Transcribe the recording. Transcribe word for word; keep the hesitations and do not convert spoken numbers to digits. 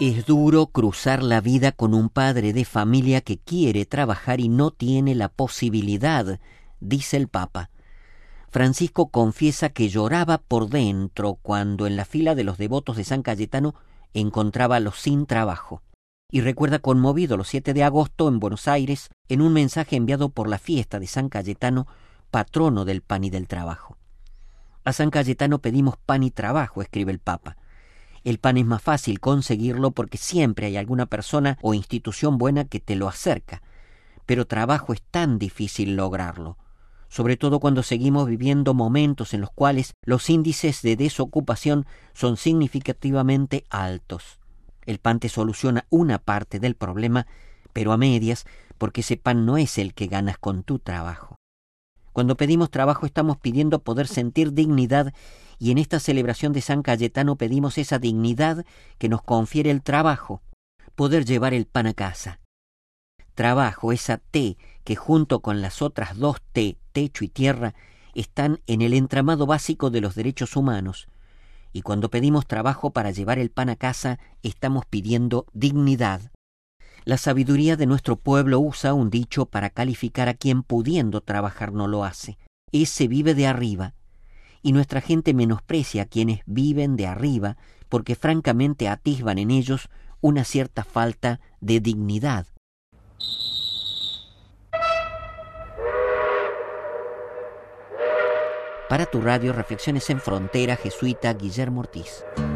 Es duro cruzar la vida con un padre de familia que quiere trabajar y no tiene la posibilidad, dice el Papa. Francisco confiesa que lloraba por dentro cuando en la fila de los devotos de San Cayetano encontraba a los sin trabajo. Y recuerda conmovido los siete de agosto en Buenos Aires en un mensaje enviado por la fiesta de San Cayetano, patrono del pan y del trabajo. A San Cayetano pedimos pan y trabajo, escribe el Papa. El pan es más fácil conseguirlo porque siempre hay alguna persona o institución buena que te lo acerca, pero trabajo es tan difícil lograrlo, sobre todo cuando seguimos viviendo momentos en los cuales los índices de desocupación son significativamente altos. El pan te soluciona una parte del problema, pero a medias, porque ese pan no es el que ganas con tu trabajo. Cuando pedimos trabajo estamos pidiendo poder sentir dignidad, y en esta celebración de San Cayetano pedimos esa dignidad que nos confiere el trabajo, poder llevar el pan a casa. Trabajo, esa T que junto con las otras dos T, techo y tierra, están en el entramado básico de los derechos humanos. Y cuando pedimos trabajo para llevar el pan a casa, estamos pidiendo dignidad. La sabiduría de nuestro pueblo usa un dicho para calificar a quien pudiendo trabajar no lo hace. Ese vive de arriba. Y nuestra gente menosprecia a quienes viven de arriba porque francamente atisban en ellos una cierta falta de dignidad. Para tu radio, Reflexiones en Frontera, jesuita Guillermo Ortiz.